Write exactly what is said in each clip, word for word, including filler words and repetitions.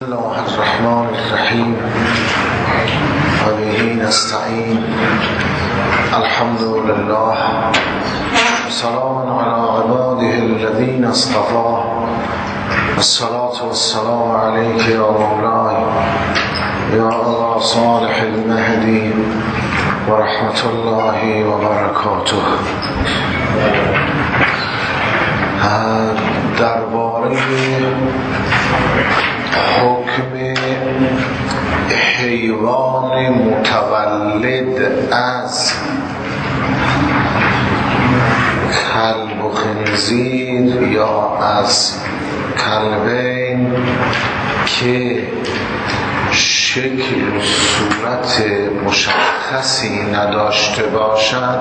بسم الله الرحمن الرحیم و به نستعین. الحمد لله، سلام علی عباده الذین اصطفى، الصلاة والسلام علیک یا مولای یا ابا صالح المهدی و رحمت الله و برکاته. درباره حکم حیوان متولد از کلب و خنزیر یا از کلبین که شکل و صورت مشخصی نداشته باشد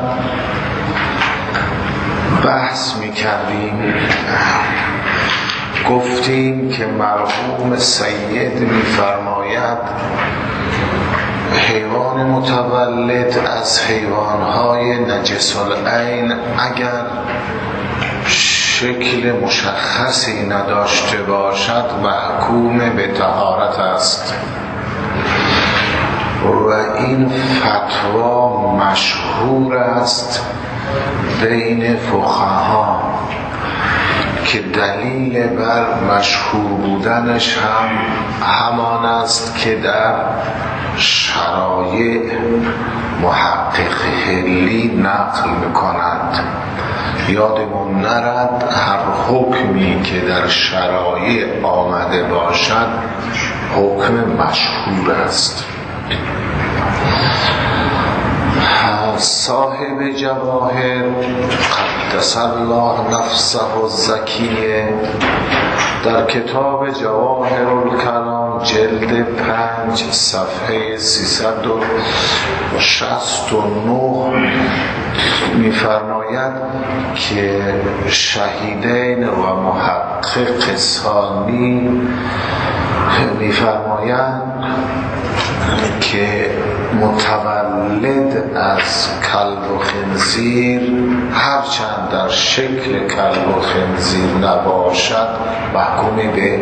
بحث می کردیم. گفتیم که مرحوم سید می فرماید حیوان متولد از حیوانهای نجس العین اگر شکل مشخصی نداشته باشد محکوم به طهارت است و این فتوا مشهور است بین فقها که دلیل بر مشهور بودنش هم همان است که در شرایع محقق حلی نقل میکنند. یادمون نرد هر حکمی که در شرایع آمده باشد حکم مشهور است. صاحب جواهر قدس الله نفسه الزکیه در کتاب جواهر الکلام جلد پنج صفحه سیصد و شصت و نه می‌فرماید که شهیدین و محقق ثانی می‌فرمایند که متولد از کلب و خنزیر هرچند در شکل کلب و خنزیر نباشد محکوم به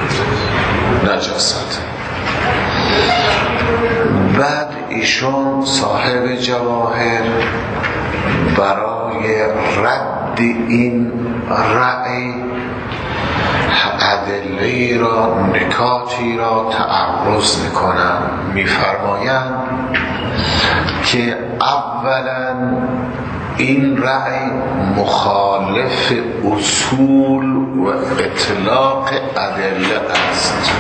نجاست. بعد ایشون صاحب جواهر برای رد این رأی ادله را نکاتی را تعرض میکنند. میفرمایند که اولا این رأی مخالف اصول و اطلاق ادله است.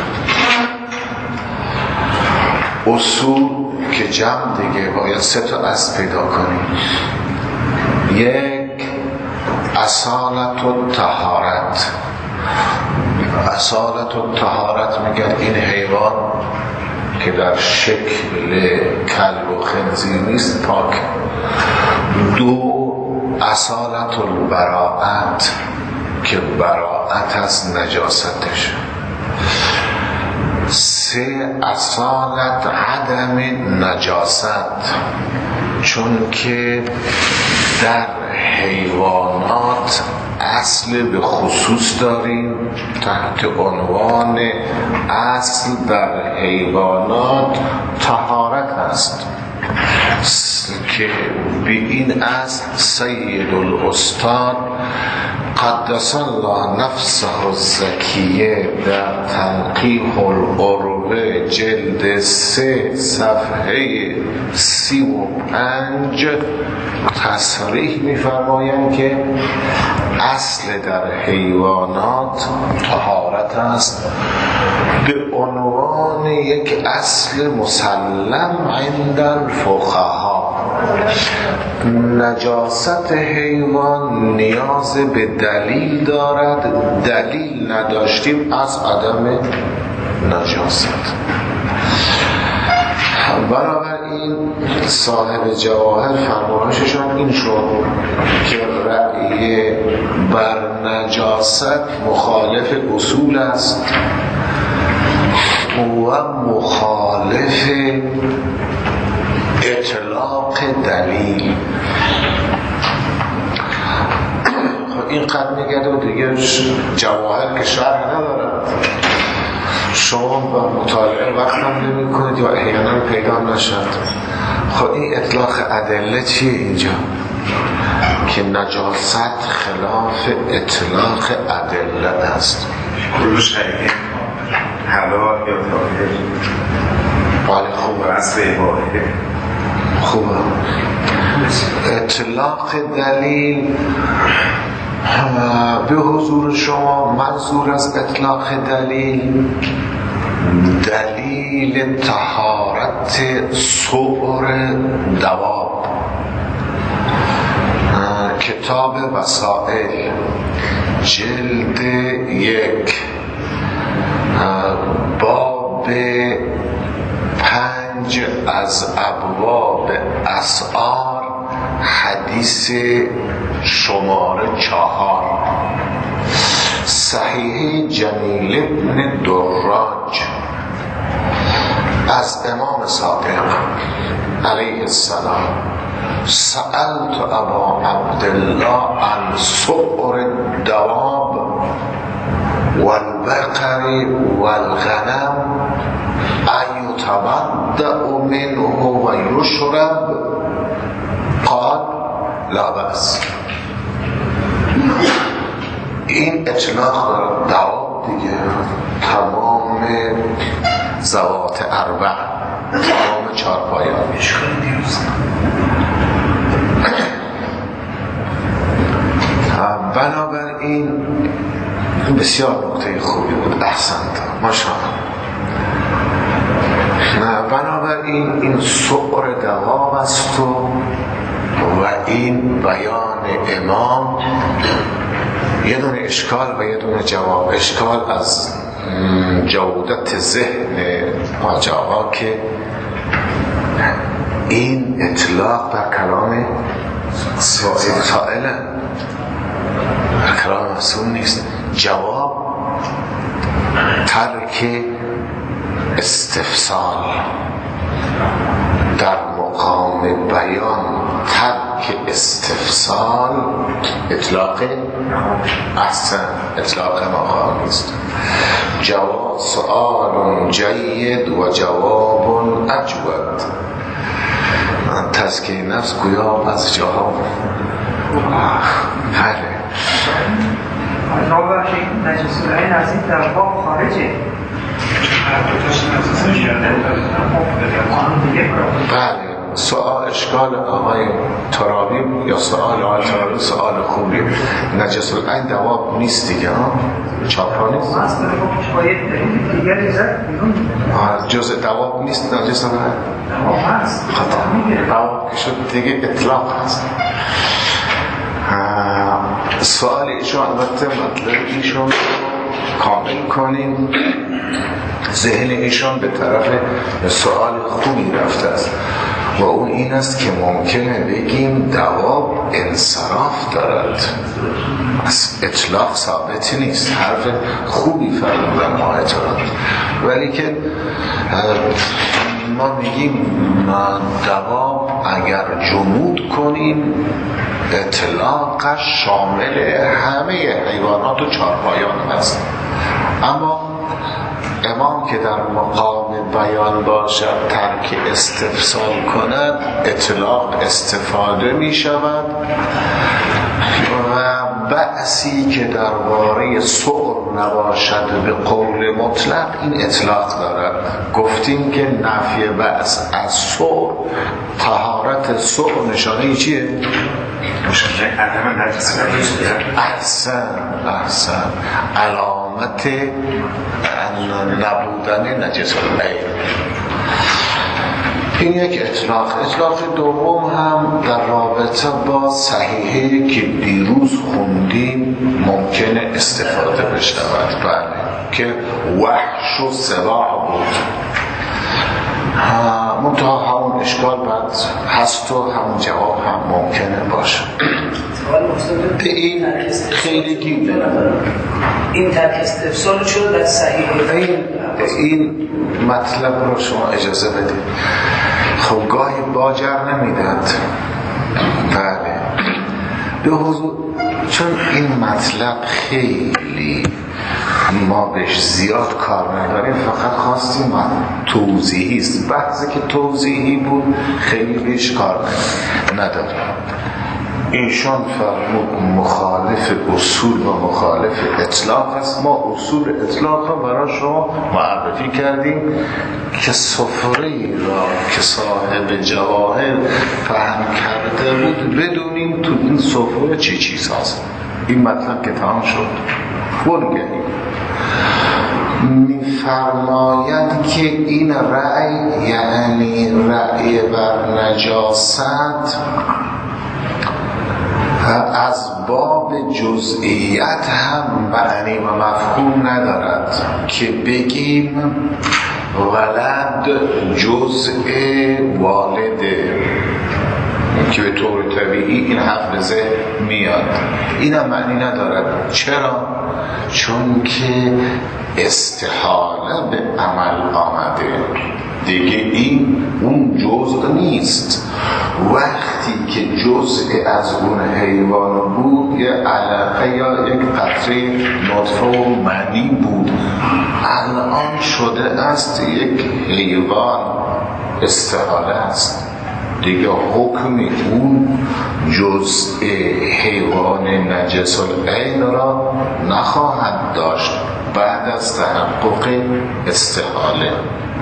اصول که جمع دیگه باید سه تا از پیدا کنیم. یک اصالت و طهارت. اصالت و طهارت میگن این حیوان که در شکل کلب و خنزیر نیست پاک. دو اصالت البراءت که براءت از نجاستش. سه اصالت عدم نجاست، چون که در حیوانات اصل به خصوص داریم تحت عنوان اصل در حیوانات طهارت است که به این اصل سید الاستاد قدس الله نفسه الزکیه در تنقیح العروه جلد سه صفحه سی و پنج تصریح می‌فرمایند که اصل در حیوانات طهارت است به عنوان یک اصل مسلم عند الفقها. نجاست حیوان نیاز به دلیل دارد، دلیل نداشتیم از عدم نجاست. بنابراین صاحب جواهر فرمایششان این شد که رأی بر نجاست مخالف اصول است و مخالف اطلاق دلیل. این قد میگرده و دیگه جواهر که شرح ندارد شما با مطالعه وقت هم نمی کنید یا احیانا پیدا نشد. خب این اطلاق ادله چیه اینجا؟ که نجاست خلاف اطلاق ادله است. روش حقیقی حلال یا طاهر. بله خوبه، اصل عباده خوبه. اطلاق دلیل به حضور شما منظور از اطلاق دلیل دلیل طهارت سؤر دواب. کتاب وسائل جلد یک باب پنج از ابواب اسعار حدیث شماره چهار صحیح جمیل ابن دراج از امام صادق علیه السلام سألت ابا عبدالله عن سؤر الدواب والبقر والغنم أيتبدأ منه ويشرب قال لا بأس. این اطلاق دارد دواب دیگه تمام ذوات اربع تمام چارپایان. بنابراین بسیار نکته خوبی بود، احسنت ماشاءالله. بنابراین این سؤر دواب است و این بیان امام یه دونه اشکال و یه دونه جواب. اشکال از جودت ذهن حاج آقا که این اطلاق بر کلام سائل سائله بر کلام مسئول نیست. جواب ترک استفسال در مقام بیان، ترک استفسال اطلاق احسن اطلاق مقام است. جواب سؤال جید و جواب اجود. تزکیه نفس گویا از جواب بله نوبه که نجسولای نزدیک در باب خارجه. بله سؤال اشکال آقای ترابی یا سؤال آقای ترابی سؤال خوبی. نجس العین دواب نیست دیگه ها، چاپا نیست جز دواب نیست. نجس العین دواب که شد دیگه اطلاق هست. سؤال ایشون البته مطلب ایشون کامل کنیم، ذهن ایشان به طرف سؤال خوبی رفته است و اون این است که ممکنه بگیم دواب انصراف دارد، از اطلاق ثابتی نیست. حرف خوبی فرمودن ما اعتراض، ولی که ما میگیم دواب اگر جمود کنیم اطلاقش شامل همه حیوانات و چارپایان هست. اما امام که در مقام بیان باشد ترک استفسال کند اطلاق استفاده می شود و بحثی که درباره سؤر نباشد به قول مطلق این اطلاق دارد. گفتیم که نفی بحث از سؤر طهارت سؤر نشانه چیه؟ نشانه عدم نجس. احسن احسن علامت نبودن نجس العین. این یک اطلاق. اطلاق دوم هم در رابطه با صحیحه که دیروز خوندیم ممکنه استفاده بشود، بله که وحش و سباع بود. منتها همون اشکال بعد هست و همون جواب هم ممکنه باشه. این خیلی گیره این ترک استفسال شد در صحیحه. این, این مطلب رو شما اجازه بدید. خب گاهی باجر نمیداد. بله به حضور چون این مطلب خیلی ما بهش زیاد کار نداریم، فقط خواستیم توضیحی است. بحثی که توضیحی بود خیلی بهش کار نداریم. ایشان فرمود مخالف اصول و مخالف اطلاق است. ما اصول اطلاق را برای شما معرفی کردیم که سفره را که صاحب جواهر فهم کرده بود بدونیم تو این سفره چه چیز هست. این مطلب که تمام شد. بنگهیم می‌فرماید که این رأی یعنی رأی بر نجاست از باب جزئیت هم معنی و مفهوم ندارد که بگیم ولد جزء والده که به طور طبیعی این حفظه میاد. این هم معنی ندارد. چرا؟ چون که استحاله به عمل آمده دیگه، این اون جزء نیست. وقتی که جزء از اون حیوان بود یه علقه یا یک قطره نطفه و منی بود، الان شده است یک حیوان، استحاله است دیگه. حکم اون جزء حیوان نجس العین را نخواهد داشت بعد از تحقق استحاله.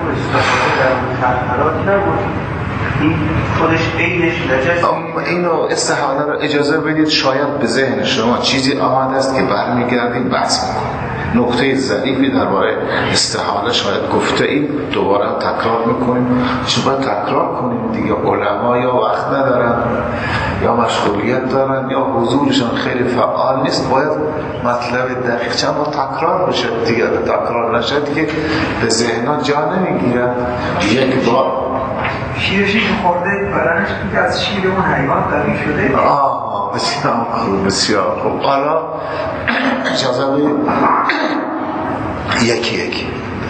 این خودش عینش نجس. اینو استحاله رو اجازه بدید شاید به ذهن شما چیزی آمده است که برمیگردیم بحث میکنیم. نکته ضعیفی درباره استحاله شاید گفته ایم، دوباره تکرار میکنیم. چون باید تکرار کنیم دیگه. علما یا وقت ندارن یا مشغولیت دارن یا حضورشان خیلی فعال نیست. باید مطلب دقیق چند بار تکرار بشه دیگه. تکرار نشد که به ذهنها جا نمیگیرن. یک بار شیرشی که خورده بدنش که از شیر اون حیوان قوی شده. آه بسیار خوب، بسیار خوب. حالا اجازه بدید یکی یکی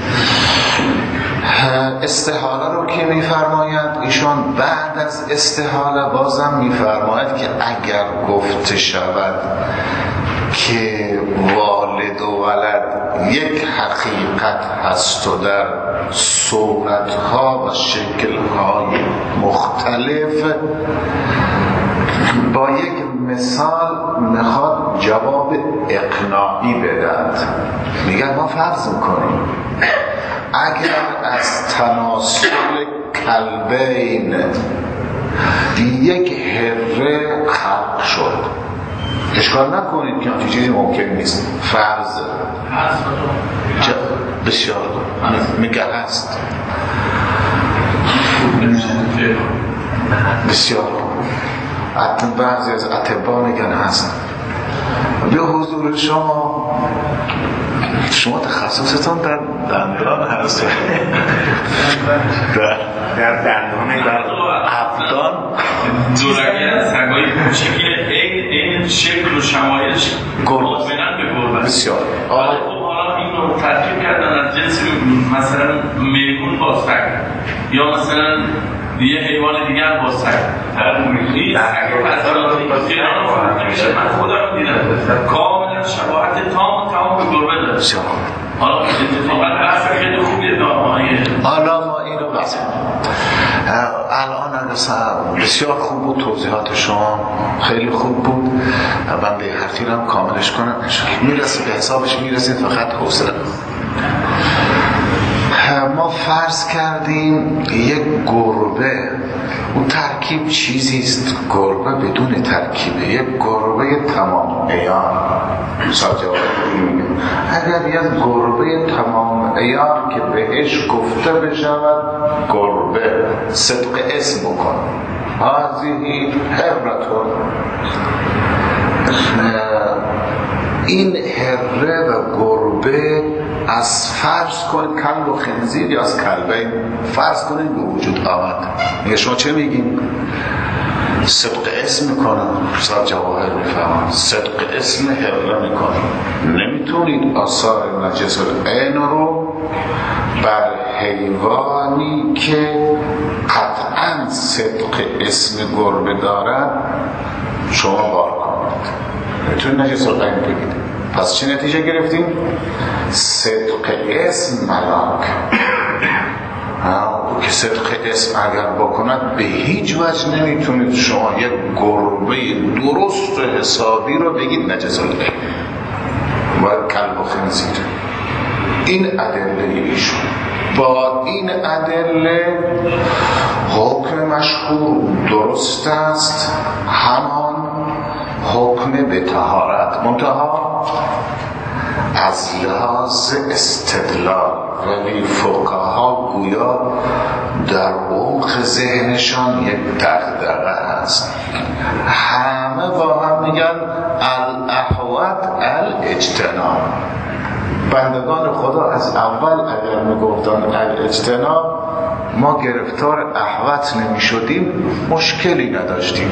استحاله رو که میفرماید ایشان، بعد از استحاله بازم میفرماید که اگر گفته شود که والد و ولد یک حقیقت هست و در صورتها و شکلهای مختلف، با یک مثال میخواد جواب اقناعی بدهد. میگن ما فرض میکنیم اگر از تناسل کلبین یک هره خلق شد، اشکال نکنید که همچین چیزی ممکن نیست، فرض بسیار میگه هست، بسیار بعضی از اطباء میگن هست. به حضور شما، شما تخصصتون در دندان هست، در در دندان در ابدان دورگی از سگای کوچیکی این شکل و شمایلش گربه به گربه بسیار. خب حالا این رو ترکیب کردن از جنس مثلا میگون با سگ یا مثلا یه حیوان دیگر با سگ، طرف میگی من خودم دیدم کاملا شباهت تام و تمام به گربه داره. حالا اتفاقا بحث خیلی خوبیه دامنه. حالا ما اینو بحث الان بسیار خوب بود، توضیحات شما خیلی خوب بود. من به حرفی رو هم کاملش کنم میرسیم به حسابش میرسیم، فقط حوصله. ما فرض کردیم یک گربه، اون ترکیب چیزی است، گربه بدون ترکیبه، یک گربه تمام عیار. اگر یک گربه تمام عیار که بهش گفته بشود گربه، صدق اسم بکن هذه هرتون، این هره و گربه از فرض کنید کلب و خنزیر یا از کلبین فرض کنید به وجود آمد. میگه شما چه میگین؟ صدق اسم میکنن. صاحب جواهر میفهمن صدق اسم هره میکنن. نمیتونید آثار نجس العین رو بر حیوانی که قطعا صدق اسم گربه دارد شما بار کنید. نمیتونید نجس العین بگید. پس چه نتیجه گرفتیم؟ صدق اسم ملاک، که صدق اسم اگر بکند به هیچ وجه نمیتونید شما یک گربه درست حسابی رو بگید نجس العین و کلب و خنزیر. این ادله ایشون. با این ادله حکم مشهور درست است، همان حکم به طهارت، منتها از لحاظ استدلال. ولی فقها گویا در عمق ذهنشان یک دغدغه است، همه با هم میگن الاحوط الاجتناب. بندگان خدا از اول اگر میگفتن الاجتناب ما گرفتار احوط نمیشدیم، مشکلی نداشتیم.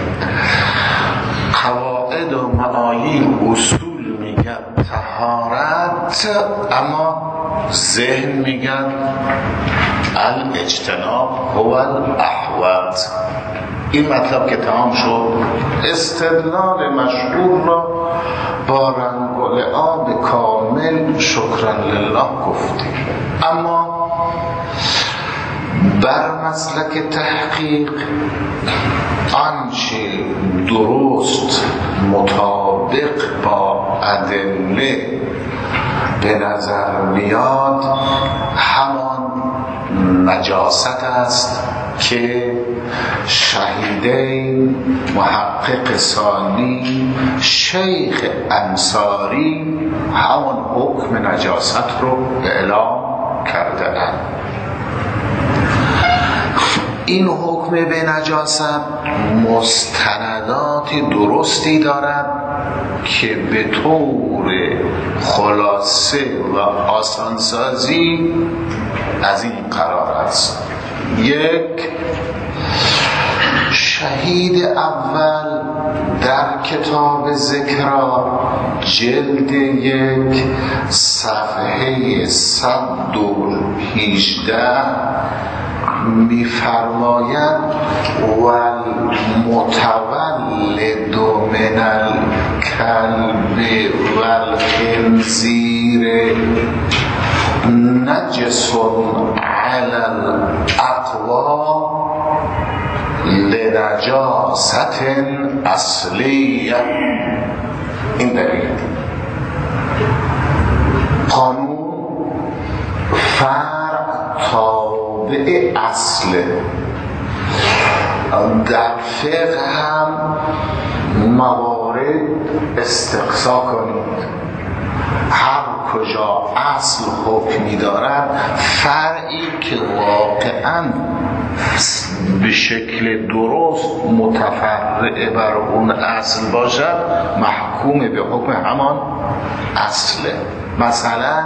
قواعد و معاییر اصول میگن طهارت، اما ذهن میگن الاجتناب هو الاحوط. این مطلب که تمام شد، استدلال مشهور را با رنگ و لعاب کامل شکرا لله گفتیم. اما بر مسلک تحقیق آنچه درست مطابق با ادله به نظر میاد همان نجاست است که شهیدین محقق ثانی شیخ انصاری همان حکم نجاست رو اعلام کرده اند. این حکم به نجاست مستندات درستی دارد که به طور خلاصه و آسانسازی از این قرار است. یک، شهید اول در کتاب ذکرا جلد یک صفحه صد و هجده می‌فرماید والمتولد من الکلب والخنزیر نجس علی الاقوی لنجاست اصلیه. این دلیل قانون فرع تابع اصل. در فقه هم موارد استقصا کنید، هر کجا اصل حکمی دارد فرعی که واقعاً به شکل درست متفرع بر اون اصل باشد محکوم به حکم همان اصله. مثلا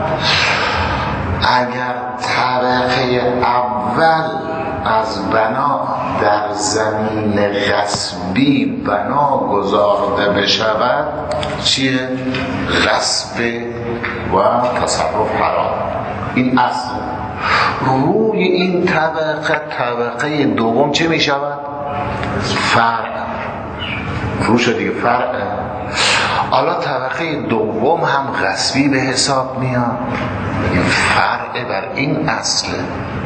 اگر طبقه اول از بنا در زمین غصبی بنا گذارده بشود چیه؟ غصب و تصرف حرام. این اصل. روی این طبقه طبقه دوم چه می شود؟ فرع. روش دیگه فرع. حالا طبقه دوم هم غصبی به حساب میاد، فرع بر این اصله.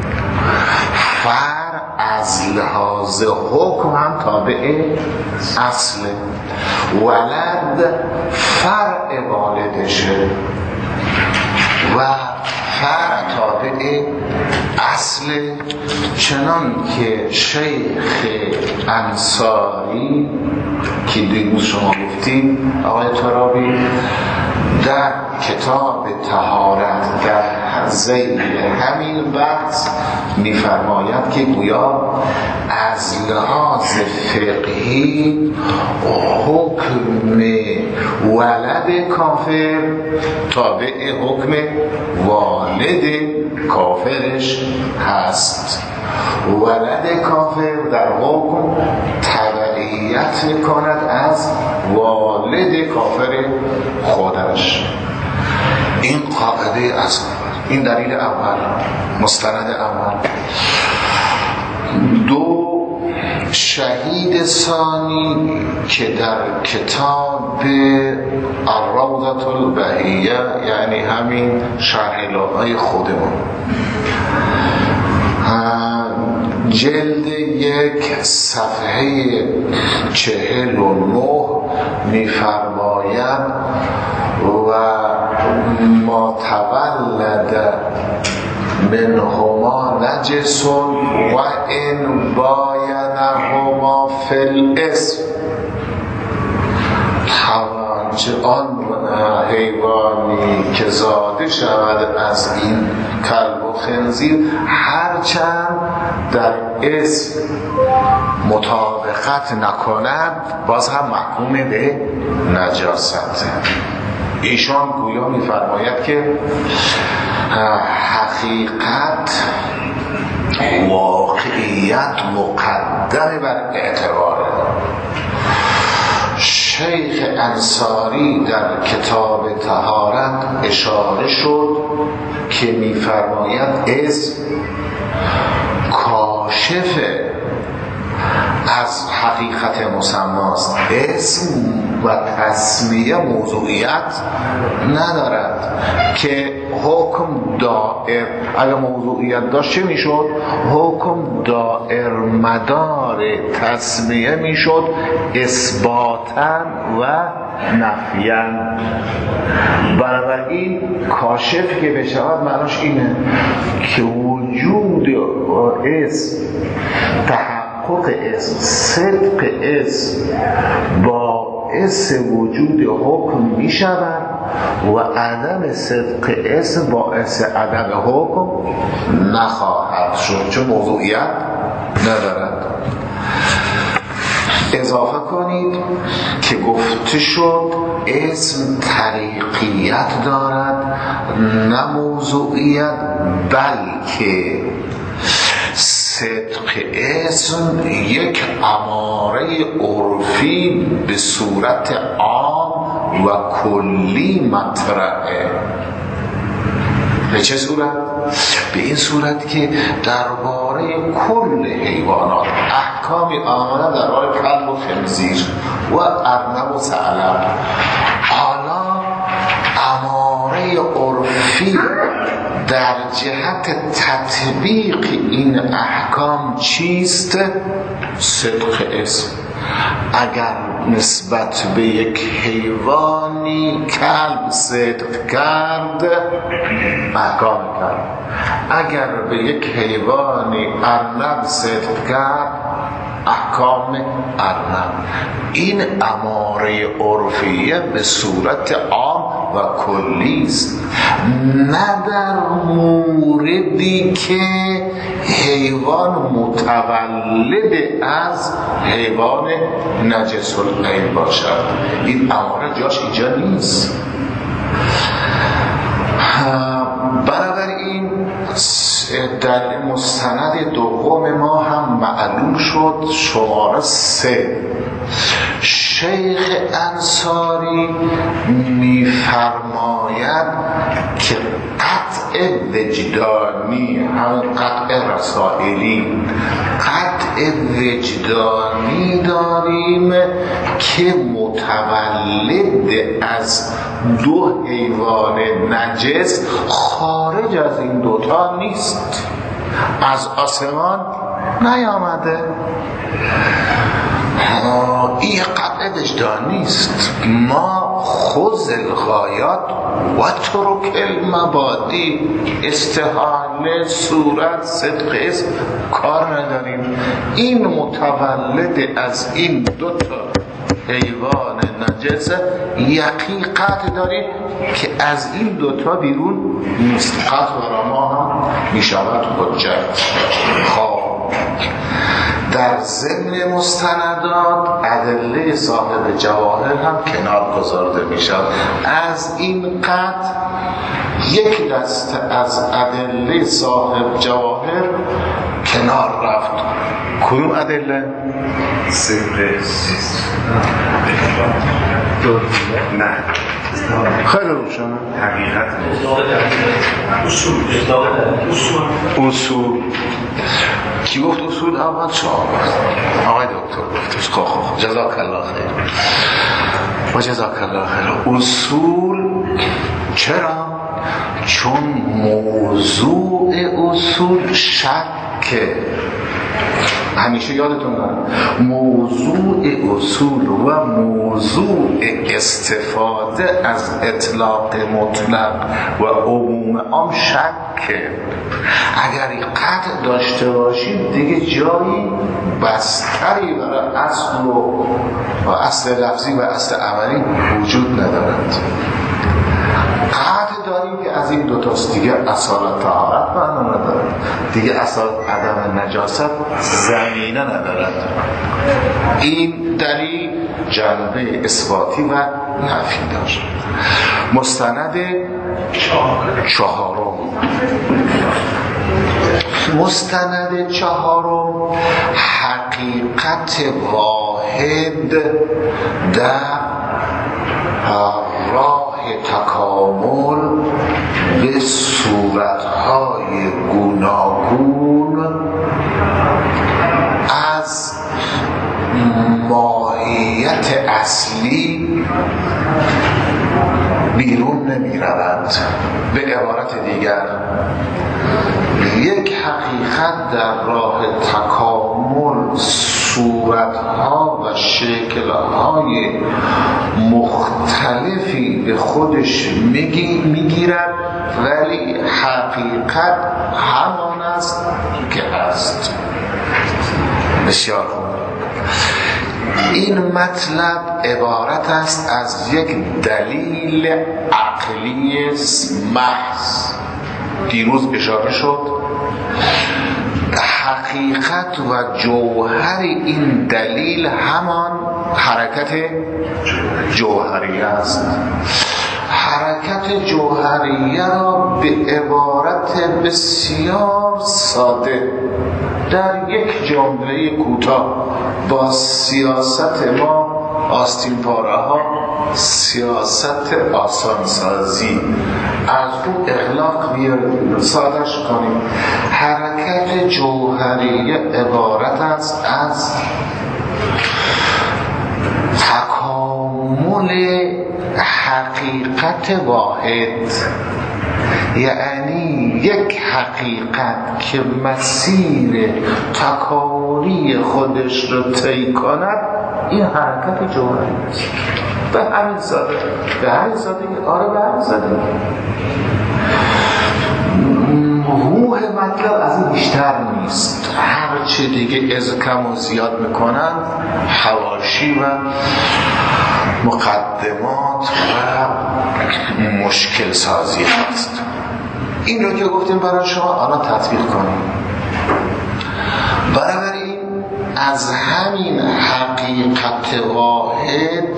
فرع از لحاظ حکم هم تابع اصله. ولد فرع والدشه و فرع تابع اصل. چنان که شیخ انصاری که دیروز شما گفتیم آقای ترابی در کتاب طهارت در ذیل همین بحث می‌فرماید که گویا از لحاظ فقهی حکم ولد کافر تابع حکم والد کافرش هست. ولد کافر در حکم تبعیت می‌کند از والد کافر خودش. این قاعده اصل، این دلیل اول، مستند اول. دو، شهید ثانی که در کتاب الروضة البهیه، یعنی همین شرح خودمون، جلد یک صفحه چهل و نه می‌فرماید و ما تولد منهما نجس و ان باینهما فی الاسم. آن حیوانی که زاده شود از این کلب و خنزیر هرچند در اسم مطابقت نکند باز هم محکوم به نجاست. ایشان گویا می‌فرماید که حقیقت واقعیت مقدم بر اعتباره. شیخ انصاری در کتاب طهارت اشاره شد که می‌فرماید اسم کاشف از حقیقت مسماست. اسم و تسمیه موضوعیت ندارد که حکم دائر، اگر موضوعیت داشت چه میشد؟ حکم دائر مدار تسمیه میشد اثباتا و نفیا. بنابراین کاشف که بشود معناش اینه که وجود اسم، تحقق اسم، صدق اسم باعث وجود حکم می شود و عدم صدق اسم باعث عدم حکم نخواهد شد، چون موضوعیت ندارد. اضافه کنید که گفته شد اسم طریقیت دارد نه موضوعیت، بلکه صدق اسم یک اماره عرفی به صورت عام و کلی مطرحه. به چه صورت؟ به این صورت که درباره کل حیوانات احکامی آمده درباره کلب و خنزیر و ارنب و ثعلب. حالا اماره عرفی در جهت تطبیق این احکام چیست؟ صدق اسم. اگر نسبت به یک حیوانی کلب صدق کرد احکام کرد، اگر به یک حیوانی ارنب صدق کرد احکام ارنب. این اماره عرفیه به صورت عام و کلی است، نه در موردی که حیوان متولد از حیوان نجس العین باشد. این اماره جاش اینجا نیست. بنابراین در مستند دوم ما هم معلوم شد، شماره سه. شیخ انصاری میفرماید که قطع وجدانی، هم قطع رسائلی، قطع وجدانی داریم که متولد از دو حیوان نجس خارج از این دوتا نیست، از آسمان نیامده. این قطع وجدانی است. ما خذ الغایات و ترک المبادی، استحاله، صورت، صدق اسم کار نداریم. این متولد از این دوتا حیوان نجس یقین قطع داریم که از این دوتا بیرون نیست. قطع برای ما هم میشود حجت. خب در ضمن مستندات ادله صاحب جواهر هم کنار گذارده می شود. از این قطع یک دسته از ادله صاحب جواهر کنار رفت. کدوم ادله؟ صدق نه خیلی روشنه. حقیقت اصول اصول کی گفت اصول اول؟ شما گفت، آقای دکتر گفتش. خب خب جزاک الله خیر و جزاک الله خیر. اصول چرا؟ چون موضوع اصول شکه. همیشه یادتون باشه موضوع اصول و موضوع استفاده از اطلاق مطلق و عموم عام شکه. اگر قطع داشته باشید دیگه جایی بستری برای اصل و اصل لفظی و اصل عملی وجود ندارد. قطع داریم که از این دوتاست، دیگه اصالت طهارت معنا ندارد، دیگه اصالت عدم نجاست زمینه ندارد. این دلیل جنبه اثباتی و نفی داشت. مستند چهارم مستند چهارم حقیقت واحد در راه تکامل به صورتهای گوناگون از ماهیت اصلی بیرون نمی رود. به عبارت دیگر یک حقیقت در راه تکامل صورتها و شکلهای مختلفی به خودش میگیرد، ولی حقیقت همان است که است. بسیار خوب. این مطلب عبارت است از یک دلیل عقلی محض. دیروز اشاره شد حقیقت و جوهر این دلیل همان حرکت جوهریه است. حرکت جوهریه را به عبارت بسیار ساده در یک جمله کوتاه با سیاست ما آستین پاره ها، سیاست آسانسازی، از اون اغلاق بیاریم سادش کنیم. حرکت جوهریه عبارت است از تکامل حقیقت واحد، یعنی یک حقیقت که مسیر تکاملی خودش رو طی کند، این حرکت جوهری است. به همین ساده به همین ساده آره به همین ساده روح مطلب از این بیشتر نیست. هر چه دیگه از کم و زیاد میکنن حواشی و مقدمات و مشکل سازی هست. این رو که گفتیم برای شما الان تطبیق کنیم. بنابراین از همین حقیقت واحد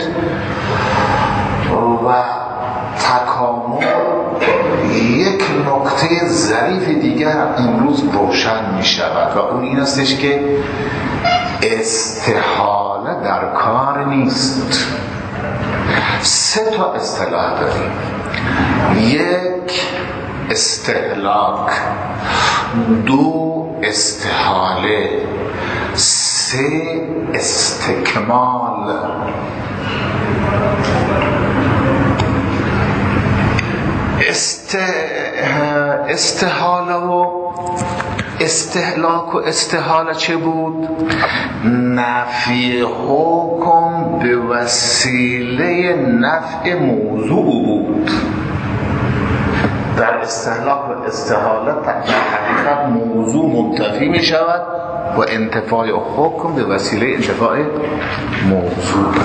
و تکامل یک نکته ظریف دیگر امروز روشن می شود و اون این استش که استحاله در کار نیست. سه تا اصطلاح داریم. یک استهلاک، دو استحاله، سه استکمال. است... استحاله و استهلاک و استحاله چه بود؟ نفی حکم به وسیله نفع موضوع بود. در استهلاک و استحاله حقیقت موضوع منتفی می شود و انتفاع حکم به وسیله انتفاع موضوع.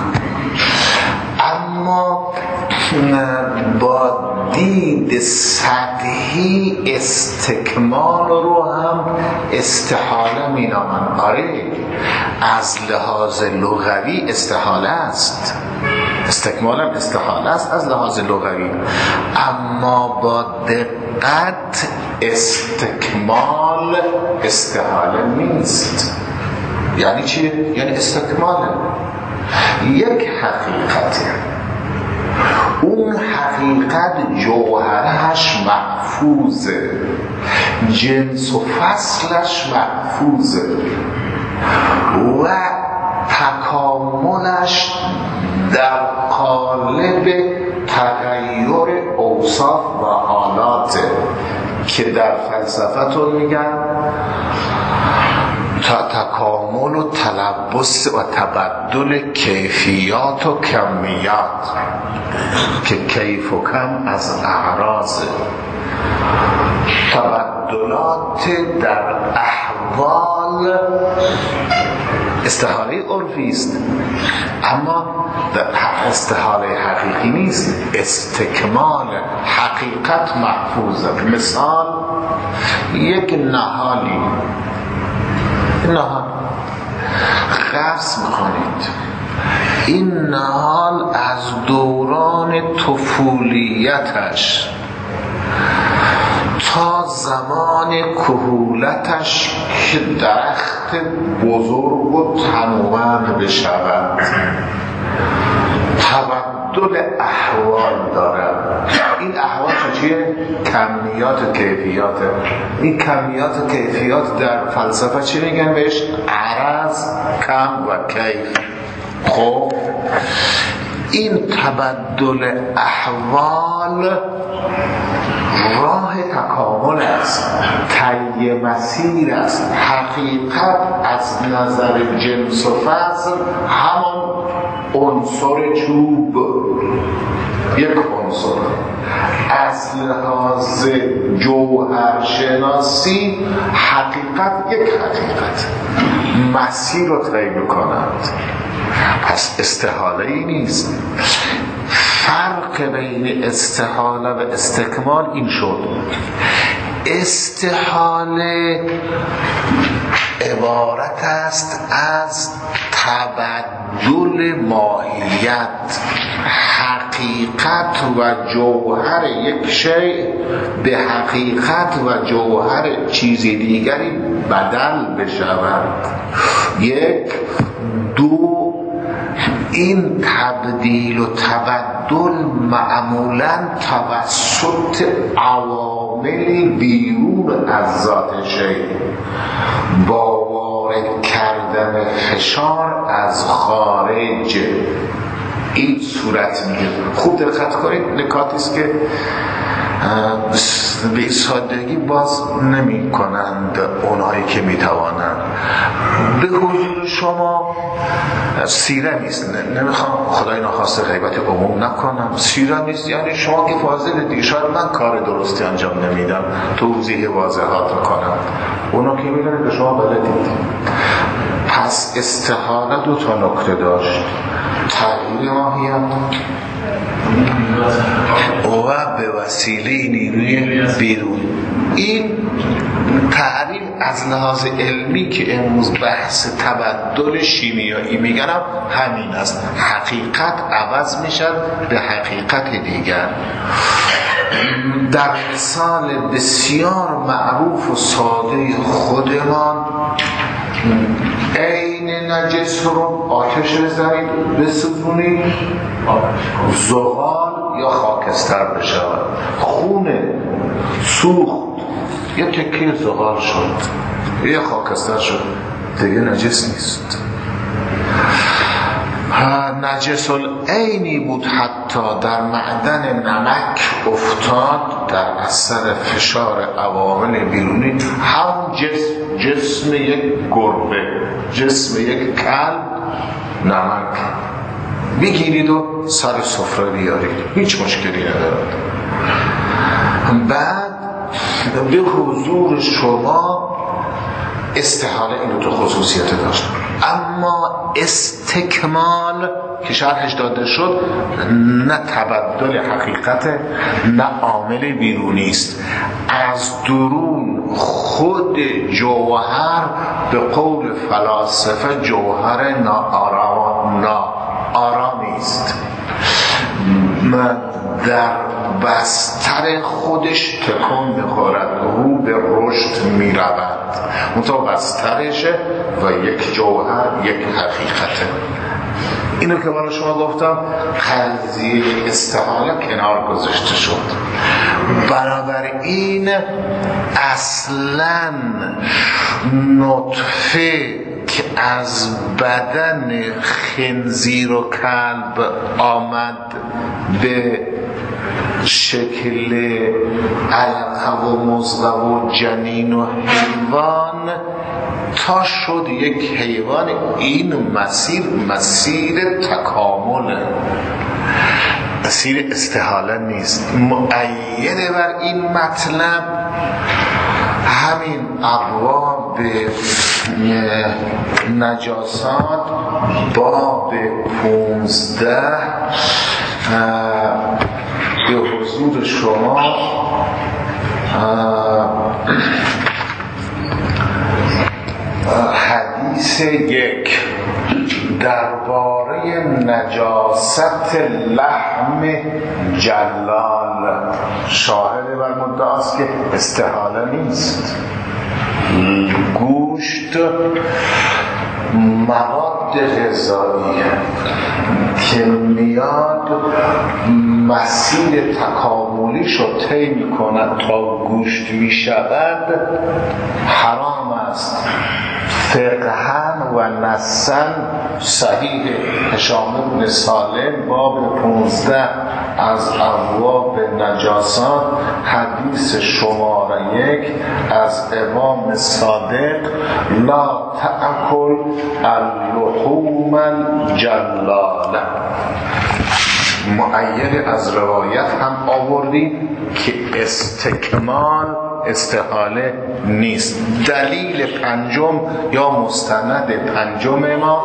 اما با دید سطحی استکمال رو هم استحاله می نامند. آره از لحاظ لغوی استحاله است، استکمال هم استحاله است از لحاظ لغوی، اما با دقت استکمال استحاله نیست. یعنی چی؟ یعنی استکماله یک حقیقته اون حقیقت جوهرش محفوظه، جنس و فصلش محفوظه و تکاملش در قالب تغییر اوصاف و حالاته که در فلسفتون میگن تا تکامل و تلبس و تبدل کیفیات و کمیات که کیف و کم از اعراضه، تبدلات در احوال استحاله عرفی است، اما استحاله حقیقی نیست، استکمال حقیقت محفوظه. مثال یک نهالی نهال غرس میکنید، این نهال از دوران طفولیتش تا زمان کهولتش که درخت بزرگ و تنومند بشود تبدل احوال دارد. این احوال چیه؟ کمیات و کیفیات. این کمیات و کیفیات در فلسفه چی میگن بهش؟ عرض، کم و کیف. خب این تبدل احوال راه تکامل است، طی مسیر است. حقیقت از نظر جنس و فصل همان عنصر چوب، یک عنصر. از لحاظ جوهر شناسی حقیقت یک حقیقت، مسیر رو طی می‌کند، پس استحاله ای نیست. فرق بین استحاله و استکمال این شد، استحاله عبارت است از تبدل ماهیت، حقیقت و جوهر یک شیء به حقیقت و جوهر چیزی دیگری بدل بشود. یک دو این تبدیل و تبدل معمولاً توسط عوامل بیرون از ذات شیء با وارد کردن فشار از خارج این صورت میگیره. خوب دقت کنید، نکاتی است که به سادگی باز نمی کنند اونایی که می توانند. به حضور شما سیره نیست، نمیخوام خدای ناخواسته غیبت عموم نکنم، سیره نیست یعنی شما که فاضل دیگه، شاید من کار درستی انجام نمیدم، توضیح واضحات رو کنم، اونا که میدونید به شما بلدید. پس استحاله دو تا نکته داشت، تغییر ماهیت و به وسیله نیروی بیرون. این تعریف از لحاظ علمی که امروز بحث تبدل شیمیایی میگنم همین است، حقیقت عوض میشد به حقیقت دیگر. در مثال بسیار معروف و ساده خودمان، عین نجس رو آتش بزنید بسوزونید زغال یا خاکستر بشود، خونه سوخت یا تکه زغال شد یا خاکستر شد، دیگه نجس نیست. نجس العینی بود، حتی در معدن نمک افتاد در اثر فشار عوامل بیرونی، هم جسم جسم یک گربه، جسم یک کلب، نمک بگیرید و سر سفره بیارید، هیچ مشکلی ندارد. بعد به حضور شما استحاله این دو خصوصیت داشت، اما استکمال که شرحش داده شد نه تبدل حقیقت نه عامل بیرونی است، از درون خود جوهر به قول فلاسفه جوهر ناآرام ناآرامی است، در بستر خودش تکون می‌خورد، رو به رشد می‌رود، منتها بسترشه و یک جوهر یک حقیقته. اینو که برای شما گفتم قضیه استحاله کنار گذاشته شد. بنابراین اصلا نطفه که از بدن خنزیر و کلب آمد به شکل علقه و مضغه و جنین و حیوان تا شد یک حیوان، این مسیر مسیر تکامله، مسیر استحاله نیست. مؤید بر این مطلب همین ابواب نجاسات باب پونزده به حضور شما حدیث یک درباره نجاست لحم جلال شاهد بر مدعاست که استحاله نیست. گوشت مواد غذاییه که میاد مسیر تکاملیش رو طی میکند تا گوشت میشود، حرام است. فقهاً و نصاً صحیح هشام بن سالم باب پونزده از ابواب نجاسات حدیث شماره یک از امام صادق لا تأکل اللحوم الجلاله. مؤید از روایت هم آوردیم که استکمال استحاله نیست. دلیل پنجم یا مستند پنجم ما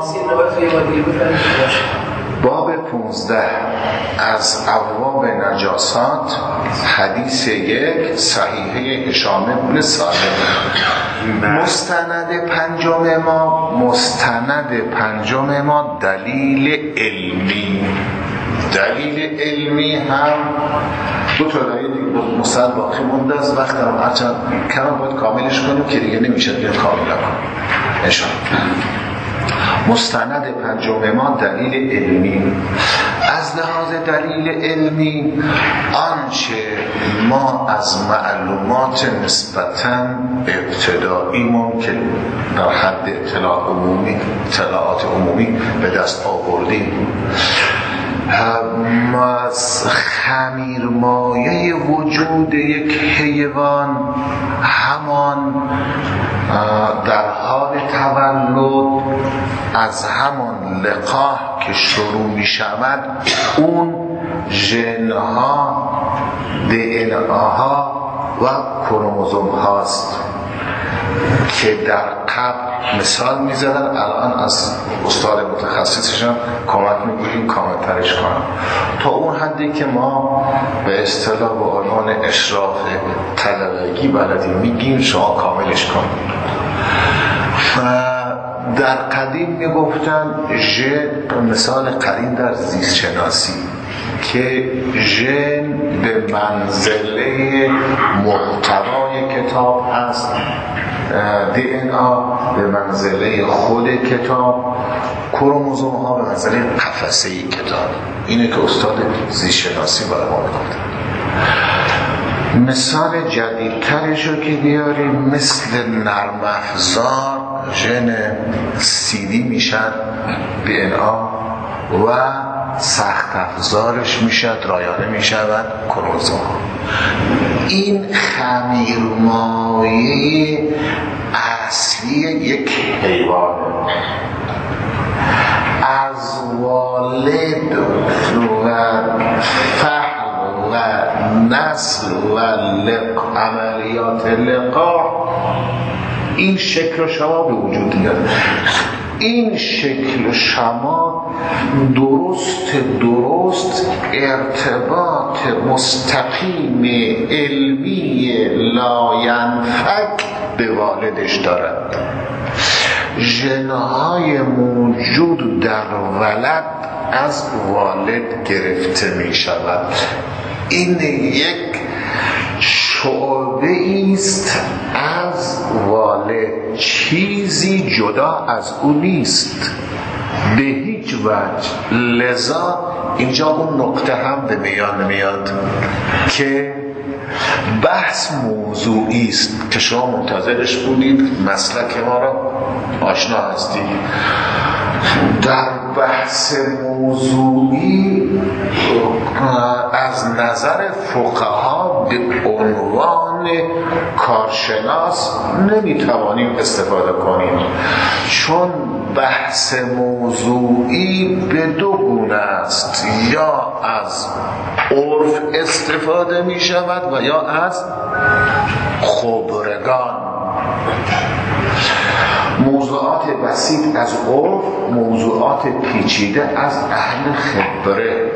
باب پونزده از ابواب نجاسات حدیث یک صحیحه هشام بن سالم. مستند پنجم ما مستند پنجم ما دلیل علمی. دلیل علمی هم دو تا دلیل مستند باقی مونده است. وقت هم هرچند کم باید کاملش کنیم که دیگه نمیشه دیگه کامل کنیم انشاءالله. مستند پنجم ما دلیل علمی. از لحاظ دلیل علمی آنچه ما از معلومات نسبتاً ابتداییمون که در حد اطلاع عمومی اطلاعات عمومی به دست آوردیم، خمیرمایه وجود یک حیوان همان در حال تولد از همان لقاح که شروع می شود اون ژن‌ها دی ان ای ها و کروموزوم هاست که در قبل مثال می زدن. الان از استاد متخصصشان کمک می گوییم کامل ترش کنم تا اون حدی که ما به اصطلاح به عنوان اشراف طلبگی بلدیم میگیم شما کاملش کن. و در قدیم میگفتن ژن، مثال قرین در زیست شناسی که ژن به منزله محتوای کتاب هست، دی ان ای به منزله خود کتاب، کروموزوم ها به منزله قفسه کتاب. اینه که استاد زیست شناسی برای ما میگفت. مثال جدیدترش رو که بیاریم مثل نرم افزار ژن سی دی میشد دی ان ای و سخت افزارش میشد رایانه میشود کروموزوم. این خمیرمایه اصلی یک حیوان از والد و فحل و نسل و لق... عملیات لقاح این شکل شما به وجود میاد. این شکل شما درست درست ارتباط مستقیم علمی لاینفک به والدش دارد. ژن‌های موجود در ولد از والد گرفته می شود. این یک شعبه است از والد، چیزی جدا از او نیست. به هیچ وجه. لذا اینجا اون نکته هم به میان میاد که بحث موضوعی است که شما منتظرش بودید، مسلک ما را آشنا هستید. در بحث موضوعی از نظر فقها به عنوان کارشناس نمیتوانیم استفاده کنیم، چون بحث موضوعی به دو گونه است، یا از عرف استفاده می شود و یا از خبرگان. موضوعات بسیط از عرف، موضوعات پیچیده از اهل خبره.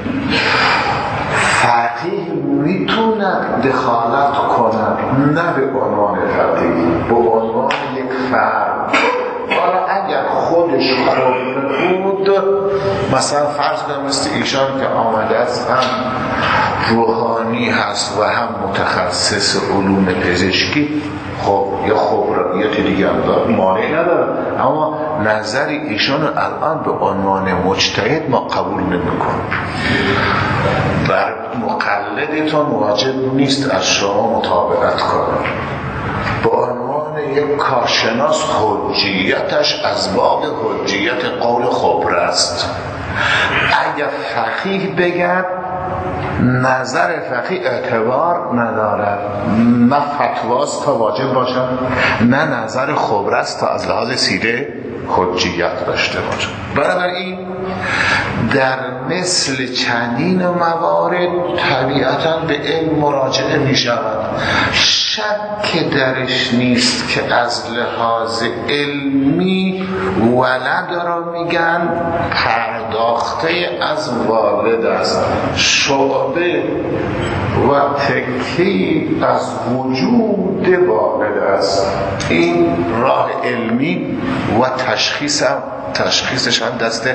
فقیه میتوند دخالت کند، نه به عنوان فقیه، به عنوان یک فرد. حالا اگر خودش خبره بود، مثلا فرض کنم مثل ایشان که آمده است، هم روحانی هست و هم متخصص علوم پزشکی، خب یا خبرانیت دیگه هم داره، مانع نداره، اما نظر ایشان الان به عنوان مجتهد ما قبول نمی‌کنیم. بر مقلدتون واجب نیست از شما مطابقت کنه. به عنوان یک کارشناس حجیتش از باب حجیت قول خبر است. اگر فقیه بگد نظر فقیه اعتبار ندارد، نه فتواست تا واجب باشد، نه نظر خبر است تا از لحاظ سیره حجیت داشته باشد. بنابراین در مثل چندین موارد طبیعتاً به علم مراجعه می شود. شک درش نیست که از لحاظ علمی ولد را میگن پرداخته از والد است، شعبه و تکی از وجود والد است. این راه علمی و تشخیص هم تشخیصش هم دست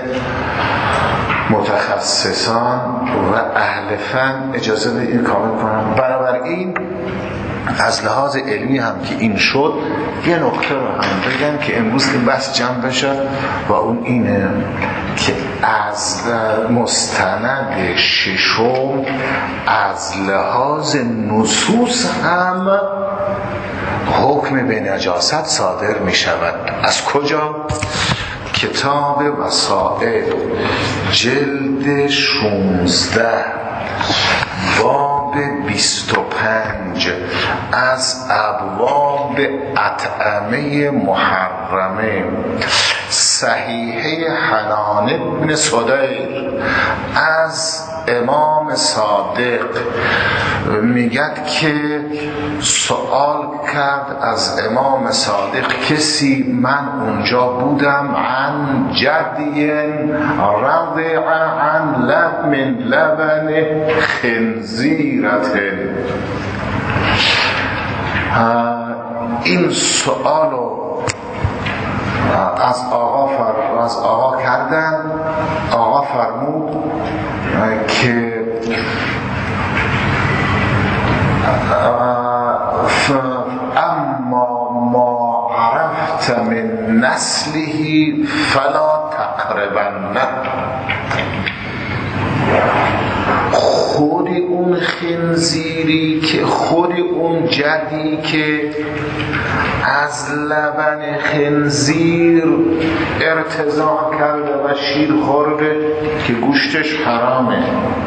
متخصصان و اهل فن اجازه به این کامل کنم. بنابراین از لحاظ علمی هم که این شد، یه نکته رو هم بگم که امروز این بحث جمع بشه و اون اینه که از مستند ششم از لحاظ نصوص هم حکم به نجاست صادر می شود. از کجا؟ کتاب وسائل جلد شانزده باب بیست و پنج از ابواب اطعمه محرمه، صحیحه حنان ابن صدیر از امام صادق میگد که سوال کرد از امام صادق کسی، من اونجا بودم، عن جدین رضع عن لب من لبن خنزیرت. این سوالو از آقا فر... از آقا کردن. آقا فرمود که اما ما عرفت من نسله فلا تقربنه. خود اون خنزیری که خود اون جدی که از لبن خنزیر ارتضاع کرده و شیر خورده که گوشتش حرامه،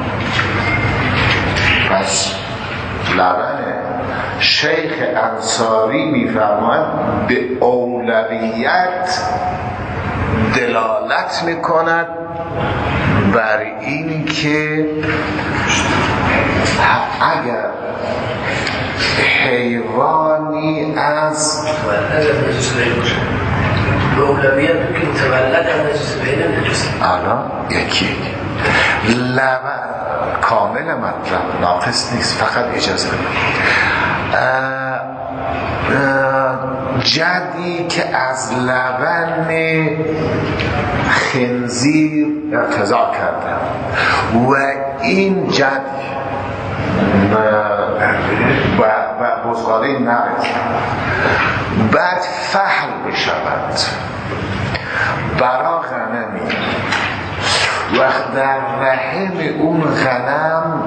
پس لبن شیخ انصاری میفرماید به اولویت دلالت میکند بر این که اگر حیوانی از به اولویت که متولد هم نجس بینه نجس الان یکی لبن کامل مطلب ناقص نیست، فقط اجازه جدی که از لبن خنزیر ارتضاع کرده و این جد و بزغاله نرد بعد فحل بشود، برا غنمی وقت در رحم اون غنم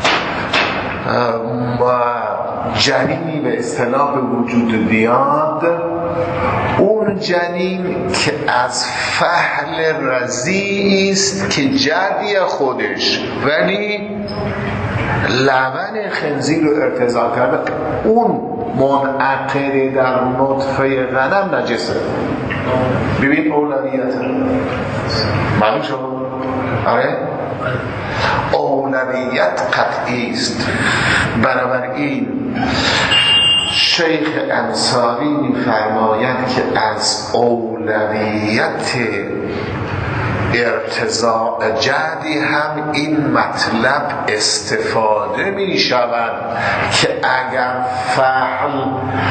جنینی به اصطلاح به وجود بیاد، اون جنین که از فحل رضیعی است که جدی خودش ولی لبن خنزیر رو ارتضاع کرده، اون منعقد در نطفه غنم نجسه. ببین اولویت معلوم شد؟ آره؟ اولویت قطعی است. بنابراین شیخ انصاری می‌فرماید که از اولویت ارتضاع جدی هم این مطلب استفاده می شود که اگر فحل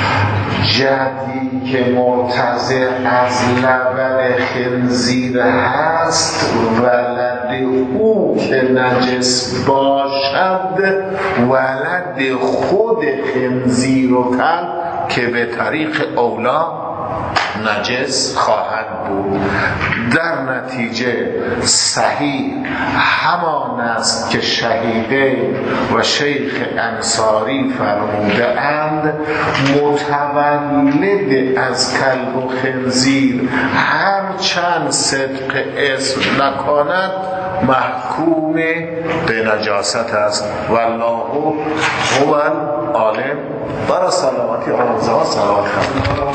جدی که مرتضع از لبن خنزیر هست ولد او که نجس باشد ولد خود خنزیر و کلب که به طریق اولا نجس خواهد بود. در نتیجه صحیح همان است که شهیده و شیخ انصاری فرموده اند متولد از کلب و خنزیر هر چند صدق اسم نکند محکوم به نجاست است. والله هو العالم. برای سلامتی آنزا سلامت